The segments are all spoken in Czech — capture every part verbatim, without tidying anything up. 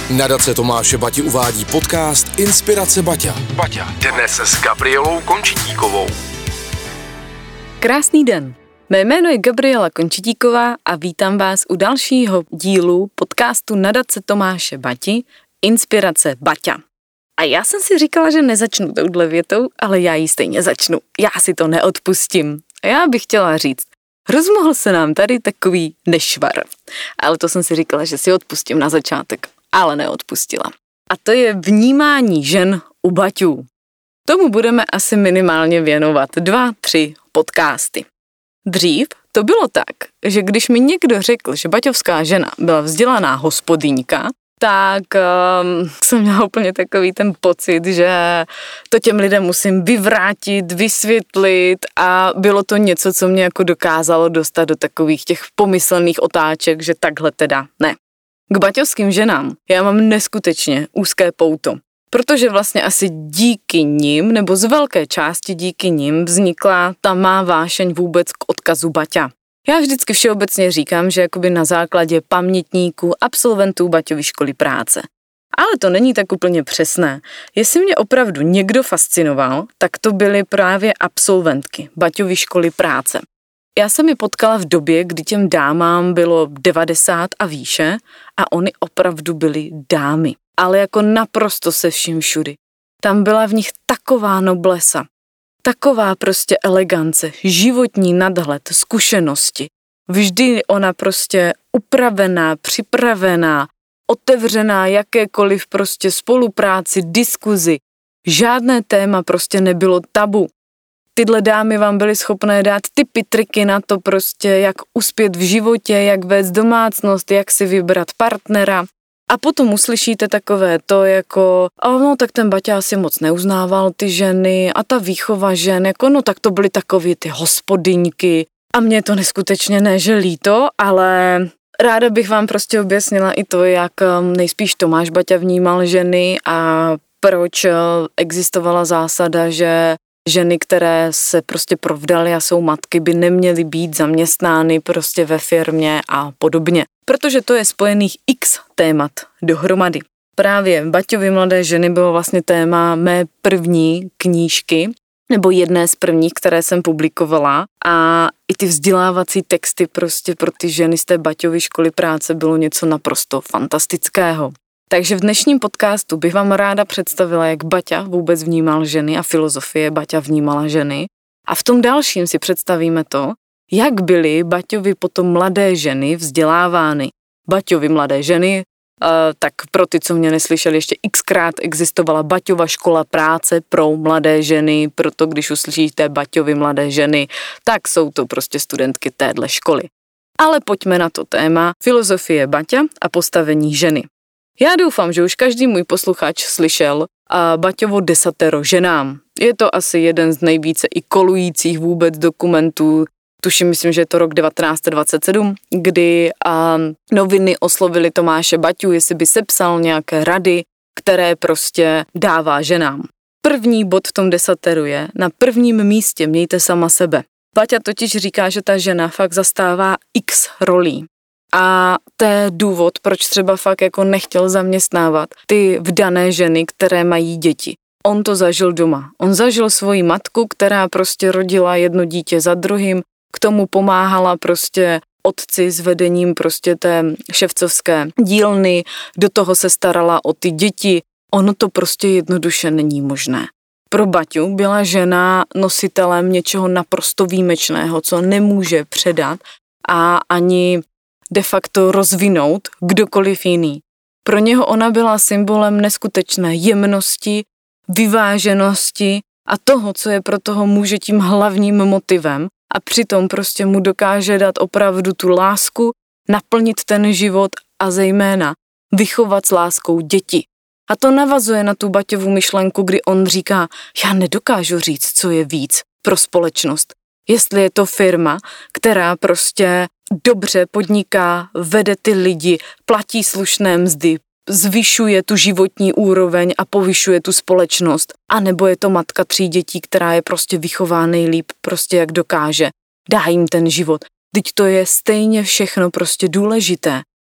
Nadace Tomáše Bati uvádí podcast Inspirace Baťa. Baťa. Dnes s Gabrielou Končitíkovou. Krásný den. Mé jméno je Gabriela Končitíková a vítám vás u dalšího dílu podcastu Nadace Tomáše Bati Inspirace Baťa. A já jsem si říkala, že nezačnu touhle větou, ale já ji stejně začnu. Já si to neodpustím. A já bych chtěla říct, rozmohl se nám tady takový nešvar. Ale to jsem si říkala, že si odpustím na začátek, ale neodpustila. A to je vnímání žen u baťů. Tomu budeme asi minimálně věnovat dva, tři podcasty. Dřív to bylo tak, že když mi někdo řekl, že baťovská žena byla vzdělaná hospodyňka, tak um, jsem měla úplně takový ten pocit, že to těm lidem musím vyvrátit, vysvětlit a bylo to něco, co mě jako dokázalo dostat do takových těch pomyslných otáček, že takhle teda ne. K baťovským ženám já mám neskutečně úzké pouto, protože vlastně asi díky nim, nebo z velké části díky nim vznikla ta má vášeň vůbec k odkazu baťa. Já vždycky všeobecně říkám, že jakoby na základě pamětníků, absolventů Baťovy školy práce. Ale to není tak úplně přesné. Jestli mě opravdu někdo fascinoval, tak to byly právě absolventky Baťovy školy práce. Já jsem je potkala v době, kdy těm dámám bylo devadesát a výše a oni opravdu byly dámy. Ale jako naprosto se vším všudy. Tam byla v nich taková noblesa. Taková prostě elegance, životní nadhled, zkušenosti. Vždy ona prostě upravená, připravená, otevřená jakékoliv prostě spolupráci, diskuzi. Žádné téma prostě nebylo tabu. Tyhle dámy vám byly schopné dát tipy, triky na to prostě, jak uspět v životě, jak vést domácnost, jak si vybrat partnera. A potom uslyšíte takové to jako, a no tak ten Baťa asi moc neuznával ty ženy a ta výchova žen, jako no tak to byly takový ty hospodyňky a mě to neskutečně ne, že líto, ale ráda bych vám prostě objasnila i to, jak nejspíš Tomáš Baťa vnímal ženy a proč existovala zásada, že ženy, které se prostě provdaly a jsou matky, by neměly být zaměstnány prostě ve firmě a podobně. Protože to je spojených x témat dohromady. Právě Baťovy mladé ženy bylo vlastně téma mé první knížky, nebo jedné z prvních, které jsem publikovala. A i ty vzdělávací texty prostě pro ty ženy z té Baťovy školy práce bylo něco naprosto fantastického. Takže v dnešním podcastu bych vám ráda představila, jak Baťa vůbec vnímal ženy a filozofie Baťa vnímala ženy. A v tom dalším si představíme to, jak byly Baťovy potom mladé ženy vzdělávány. Baťovy mladé ženy, uh, tak pro ty, co mě neslyšeli, ještě xkrát existovala Baťova škola práce pro mladé ženy, proto když uslyšíte Baťovy mladé ženy, tak jsou to prostě studentky téhle školy. Ale pojďme na to téma filozofie Baťa a postavení ženy. Já doufám, že už každý můj posluchač slyšel a Baťovo desatero ženám. Je to asi jeden z nejvíce i kolujících vůbec dokumentů, tuším, myslím, že je to rok devatenáct dvacet sedm, kdy a, noviny oslovily Tomáše Baťu, jestli by sepsal nějaké rady, které prostě dává ženám. První bod v tom desateru je, na prvním místě mějte sama sebe. Baťa totiž říká, že ta žena fakt zastává x rolí. A to je důvod, proč třeba fakt jako nechtěl zaměstnávat ty vdané ženy, které mají děti. On to zažil doma. On zažil svoji matku, která prostě rodila jedno dítě za druhým, k tomu pomáhala prostě otci s vedením prostě té ševcovské dílny, do toho se starala o ty děti. Ono to prostě jednoduše není možné. Pro Baťu byla žena nositelem něčeho naprosto výjimečného, co nemůže předat a ani de facto rozvinout kdokoliv jiný. Pro něho ona byla symbolem neskutečné jemnosti, vyváženosti a toho, co je pro toho muže tím hlavním motivem a přitom prostě mu dokáže dát opravdu tu lásku, naplnit ten život a zejména vychovat s láskou děti. A to navazuje na tu Baťovu myšlenku, kdy on říká, já nedokážu říct, co je víc pro společnost. Jestli je to firma, která prostě dobře podniká, vede ty lidi, platí slušné mzdy, zvyšuje tu životní úroveň a povyšuje tu společnost. A nebo je to matka tří dětí, která je prostě vychová nejlíp, prostě jak dokáže. Dá jim ten život. Vždyť to je stejně všechno prostě důležité.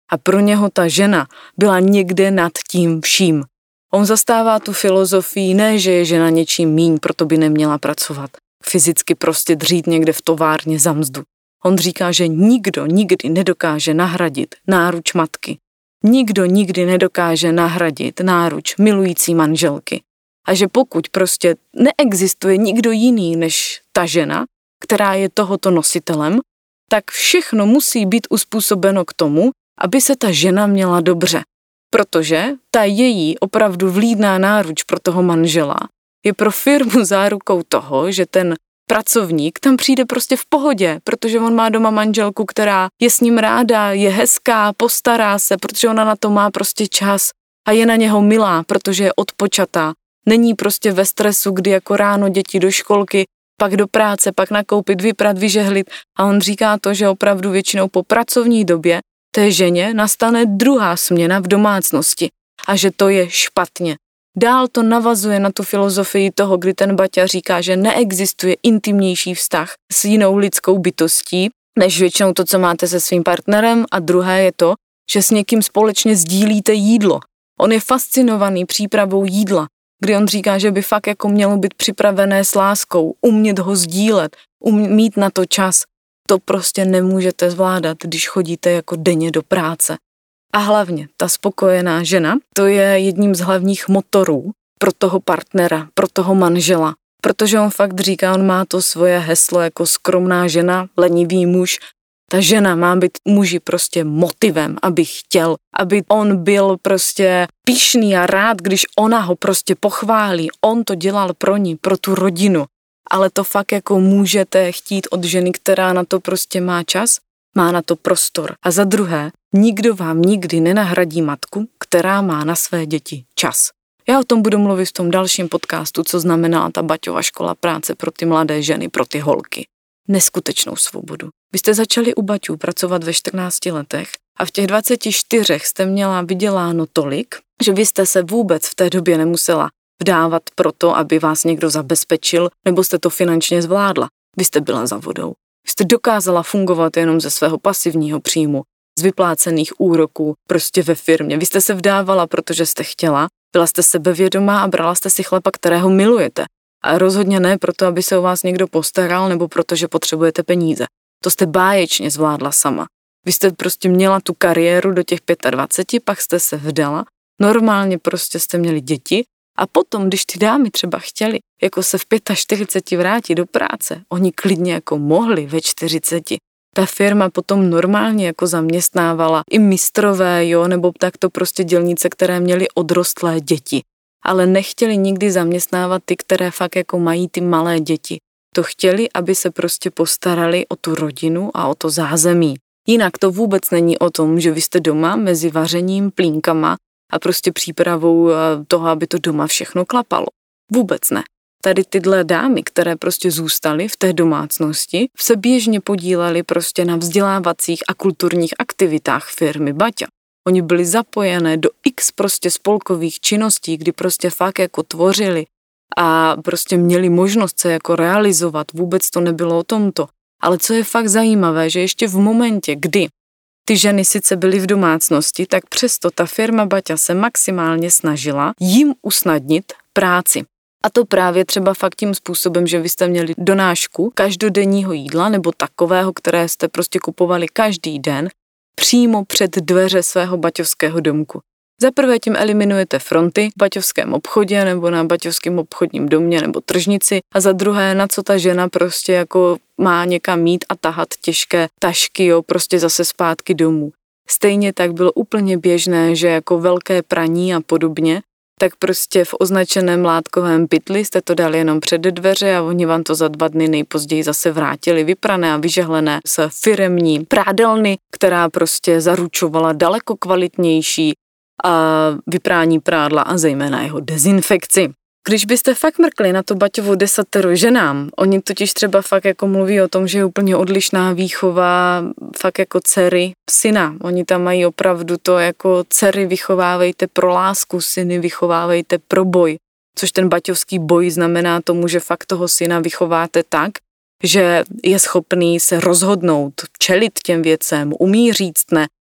A pro něho ta žena byla někde nad tím vším. On zastává tu filozofii, ne, že je žena něčím míň, proto by neměla pracovat. Fyzicky prostě dřít někde v továrně za mzdu. On říká, že nikdo nikdy nedokáže nahradit náruč matky. Nikdo nikdy nedokáže nahradit náruč milující manželky. A že pokud prostě neexistuje nikdo jiný než ta žena, která je tohoto nositelem, tak všechno musí být uspůsobeno k tomu, aby se ta žena měla dobře. Protože ta její opravdu vlídná náruč pro toho manžela je pro firmu zárukou toho, že ten pracovník tam přijde prostě v pohodě, protože on má doma manželku, která je s ním ráda, je hezká, postará se, protože ona na to má prostě čas a je na něho milá, protože je odpočatá. Není prostě ve stresu, kdy jako ráno děti do školky, pak do práce, pak nakoupit, vyprat, vyžehlit. A on říká to, že opravdu většinou po pracovní době té ženě nastane druhá směna v domácnosti a že to je špatně. Dál to navazuje na tu filozofii toho, kdy ten Baťa říká, že neexistuje intimnější vztah s jinou lidskou bytostí, než většinou to, co máte se svým partnerem, a druhé je to, že s někým společně sdílíte jídlo. On je fascinovaný přípravou jídla, kdy on říká, že by fakt jako mělo být připravené s láskou, umět ho sdílet, um, mít na to čas. To prostě nemůžete zvládat, když chodíte jako denně do práce. A hlavně ta spokojená žena, to je jedním z hlavních motorů pro toho partnera, pro toho manžela. Protože on fakt říká, on má to svoje heslo jako skromná žena, lenivý muž. Ta žena má být muži prostě motivem, aby chtěl, aby on byl prostě pyšný a rád, když ona ho prostě pochválí. On to dělal pro ní, pro tu rodinu. Ale to fakt jako můžete chtít od ženy, která na to prostě má čas, má na to prostor. A za druhé, nikdo vám nikdy nenahradí matku, která má na své děti čas. Já o tom budu mluvit v tom dalším podcastu, co znamená ta Baťova škola práce pro ty mladé ženy, pro ty holky. Neskutečnou svobodu. Vy jste začali u Baťů pracovat ve čtrnácti letech a v těch dvaceti čtyřech jste měla vyděláno tolik, že vy jste se vůbec v té době nemusela vdávat proto, aby vás někdo zabezpečil, nebo jste to finančně zvládla. Vy jste byla za vodou. Vy jste dokázala fungovat jenom ze svého pasivního příjmu, z vyplácených úroků, prostě ve firmě. Vy jste se vdávala, protože jste chtěla, byla jste sebevědomá a brala jste si chlapa, kterého milujete. A rozhodně ne proto, aby se o vás někdo postaral, nebo protože potřebujete peníze. To jste báječně zvládla sama. Vy jste prostě měla tu kariéru do těch dvaceti pěti, pak jste se vdala, normálně prostě jste měli děti a potom, když ty dámy třeba chtěli jako se v čtyřiceti pěti vrátit do práce, oni klidně jako mohli ve čtyřiceti. Ta firma potom normálně jako zaměstnávala i mistrové, jo, nebo takto prostě dělnice, které měly odrostlé děti. Ale nechtěli nikdy zaměstnávat ty, které fakt jako mají ty malé děti. To chtěli, aby se prostě postarali o tu rodinu a o to zázemí. Jinak to vůbec není o tom, že vy jste doma mezi vařením, plínkama a prostě přípravou toho, aby to doma všechno klapalo. Vůbec ne. Tady tyhle dámy, které prostě zůstaly v té domácnosti, se běžně podílely prostě na vzdělávacích a kulturních aktivitách firmy Baťa. Oni byli zapojené do x prostě spolkových činností, kdy prostě fakt jako tvořili a prostě měli možnost se jako realizovat. Vůbec to nebylo o tomto. Ale co je fakt zajímavé, že ještě v momentě, kdy ty ženy sice byly v domácnosti, tak přesto ta firma Baťa se maximálně snažila jim usnadnit práci. A to právě třeba fakt tím způsobem, že vy jste měli donášku každodenního jídla nebo takového, které jste prostě kupovali každý den, přímo před dveře svého baťovského domku. Za prvé tím eliminujete fronty v baťovském obchodě nebo na baťovském obchodním domě nebo tržnici a za druhé, na co ta žena prostě jako má někam mít a tahat těžké tašky, jo, prostě zase zpátky domů. Stejně tak bylo úplně běžné, že jako velké praní a podobně, tak prostě v označeném látkovém pytli jste to dali jenom před dveře a oni vám to za dva dny nejpozději zase vrátili vyprané a vyžehlené z firemní prádelny, která prostě zaručovala daleko kvalitnější a vyprání prádla a zejména jeho dezinfekci. Když byste fakt mrkli na to Baťovo desatero ženám, oni totiž třeba fakt jako mluví o tom, že je úplně odlišná výchova, fakt jako dcery, syna. Oni tam mají opravdu to jako dcery vychovávejte pro lásku, syny vychovávejte pro boj. Což ten baťovský boj znamená tomu, že fakt toho syna vychováte tak, že je schopný se rozhodnout, čelit těm věcem, umí říct ne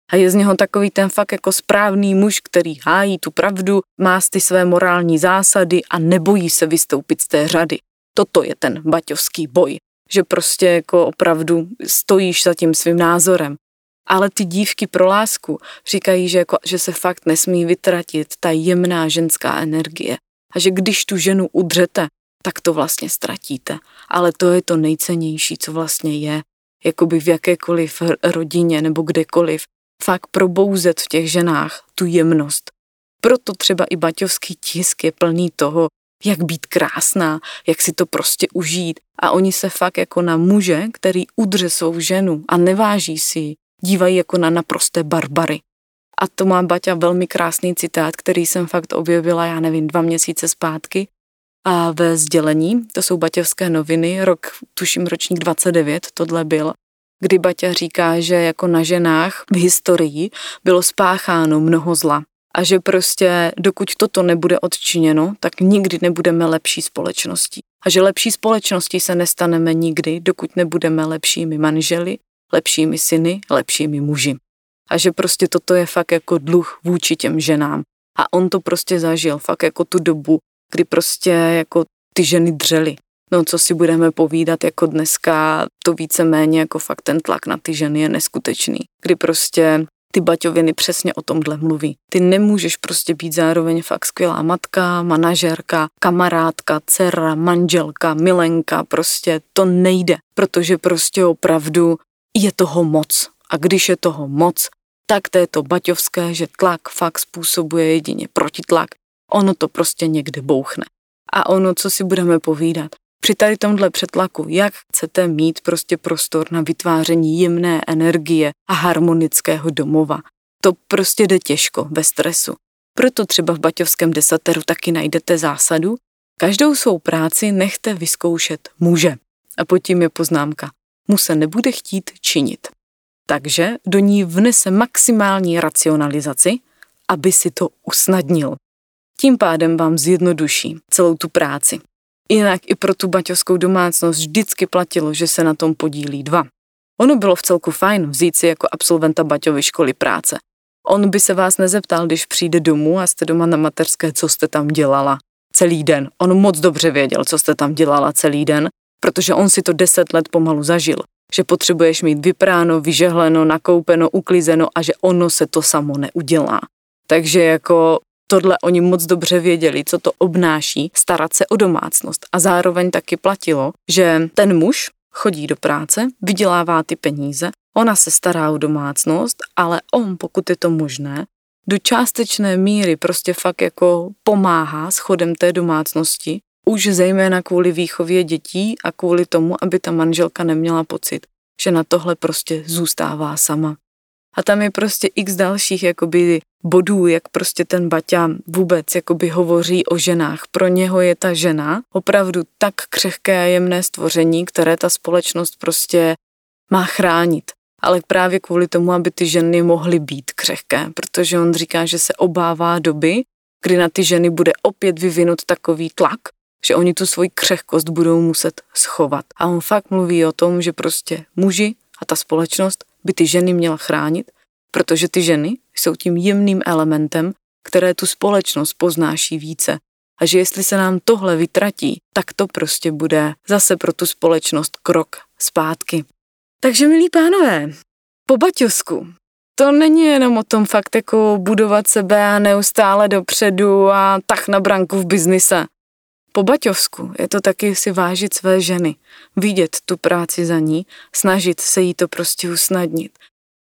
A je z něho takový ten fakt jako správný muž, který hájí tu pravdu, má ty své morální zásady a nebojí se vystoupit z té řady. Toto je ten baťovský boj, že prostě jako opravdu stojíš za tím svým názorem. Ale ty dívky pro lásku říkají, že, jako, že se fakt nesmí vytratit ta jemná ženská energie a že když tu ženu udřete, tak to vlastně ztratíte. Ale to je to nejcennější, co vlastně je, jakoby v jakékoliv rodině nebo kdekoliv. Fakt probouzet v těch ženách tu jemnost. Proto třeba i baťovský tisk je plný toho, jak být krásná, jak si to prostě užít. A oni se fakt jako na muže, který udře svou ženu a neváží si ji, dívají jako na naprosté barbary. A to má Baťa velmi krásný citát, který jsem fakt objevila, já nevím, dva měsíce zpátky a ve sdělení, to jsou Baťovské noviny, rok, tuším ročník dvacet devět, tohle byl, kdy Baťa říká, že jako na ženách v historii bylo spácháno mnoho zla a že prostě dokud toto nebude odčiněno, tak nikdy nebudeme lepší společností. A že lepší společností se nestaneme nikdy, dokud nebudeme lepšími manželi, lepšími syny, lepšími muži. A že prostě toto je fakt jako dluh vůči těm ženám. A on to prostě zažil fakt jako tu dobu, kdy prostě jako ty ženy dřely. No co si budeme povídat, jako dneska to víceméně jako fakt ten tlak na ty ženy je neskutečný. Kdy prostě ty baťoviny přesně o tomhle mluví. Ty nemůžeš prostě být zároveň fakt skvělá matka, manažerka, kamarádka, dcera, manželka, milenka, prostě to nejde, protože prostě opravdu je toho moc. A když je toho moc, tak to je to baťovské, že tlak fakt způsobuje jedině protitlak. Ono to prostě někde bouchne. A ono, co si budeme povídat, při tady tomhle přetlaku, jak chcete mít prostě prostor na vytváření jemné energie a harmonického domova. To prostě jde těžko, bez stresu. Proto třeba v baťovském desateru taky najdete zásadu, každou svou práci nechte vyzkoušet muže. A pod tím je poznámka. Mu se nebude chtít činit. Takže do ní vnese maximální racionalizaci, aby si to usnadnil. Tím pádem vám zjednoduší celou tu práci. Jinak i pro tu baťovskou domácnost vždycky platilo, že se na tom podílí dva. Ono bylo v celku fajn vzít si jako absolventa Baťovy školy práce. On by se vás nezeptal, když přijde domů a jste doma na mateřské, co jste tam dělala celý den. On moc dobře věděl, co jste tam dělala celý den, protože on si to deset let pomalu zažil. Že potřebuješ mít vypráno, vyžehleno, nakoupeno, uklizeno a že ono se to samo neudělá. Takže jako tohle oni moc dobře věděli, co to obnáší starat se o domácnost. A zároveň taky platilo, že ten muž chodí do práce, vydělává ty peníze, ona se stará o domácnost, ale on, pokud je to možné, do částečné míry prostě fakt jako pomáhá s chodem té domácnosti, už zejména kvůli výchově dětí a kvůli tomu, aby ta manželka neměla pocit, že na tohle prostě zůstává sama. A tam je prostě x dalších jakoby bodů, jak prostě ten Baťa vůbec jakoby hovoří o ženách. Pro něho je ta žena opravdu tak křehké jemné stvoření, které ta společnost prostě má chránit. Ale právě kvůli tomu, aby ty ženy mohly být křehké, protože on říká, že se obává doby, kdy na ty ženy bude opět vyvinut takový tlak, že oni tu svoji křehkost budou muset schovat. A on fakt mluví o tom, že prostě muži a ta společnost by ty ženy měla chránit, protože ty ženy jsou tím jemným elementem, které tu společnost poznáší více. A že jestli se nám tohle vytratí, tak to prostě bude zase pro tu společnost krok zpátky. Takže milí pánové, po baťovsku to není jenom o tom fakt jako budovat sebe a neustále dopředu a tah na branku v biznise. Po baťovsku je to taky si vážit své ženy, vidět tu práci za ní, snažit se jí to prostě usnadnit.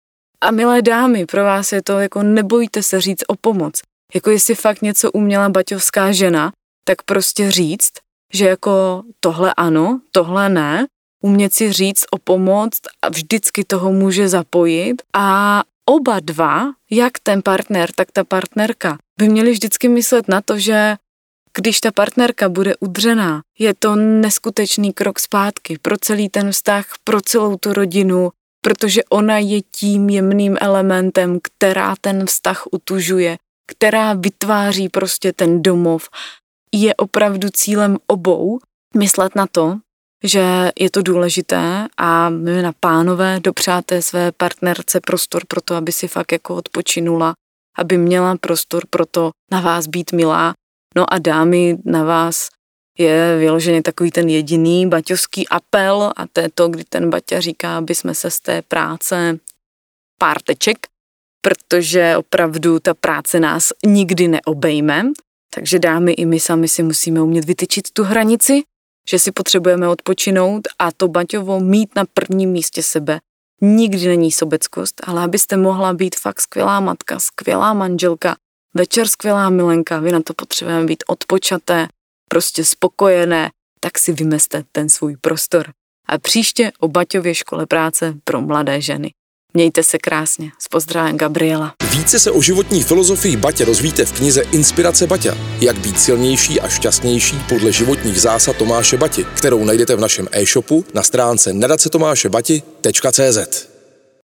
A milé dámy, pro vás je to jako nebojte se říct o pomoc. Jako jestli fakt něco uměla baťovská žena, tak prostě říct, že jako tohle ano, tohle ne, umět si říct o pomoc a vždycky toho může zapojit a oba dva, jak ten partner, tak ta partnerka, by měli vždycky myslet na to, že když ta partnerka bude udřená, je to neskutečný krok zpátky pro celý ten vztah, pro celou tu rodinu, protože ona je tím jemným elementem, která ten vztah utužuje, která vytváří prostě ten domov. Je opravdu cílem obou myslet na to, že je to důležité a my na pánové dopřáte své partnerce prostor pro to, aby si fakt jako odpočinula, aby měla prostor pro to na vás být milá. No a dámy, na vás je vyloženě takový ten jediný baťovský apel a to je to, kdy ten Baťa říká, aby jsme se z té práce pár teček, protože opravdu ta práce nás nikdy neobejme, takže dámy i my sami si musíme umět vytyčit tu hranici, že si potřebujeme odpočinout a to Baťovo mít na prvním místě sebe nikdy není sobeckost, ale abyste mohla být fakt skvělá matka, skvělá manželka, večer skvělá milenka, vy na to potřebujeme být odpočaté, prostě spokojené, tak si vymezte ten svůj prostor. A příště o Baťově škole práce pro mladé ženy. Mějte se krásně. S pozdravem Gabriela. Více se o životní filozofii Baťa dozvíte v knize Inspirace Baťa. Jak být silnější a šťastnější podle životních zásad Tomáše Bati, kterou najdete v našem e-shopu na stránce nadace tomáše bati tečka cé zet.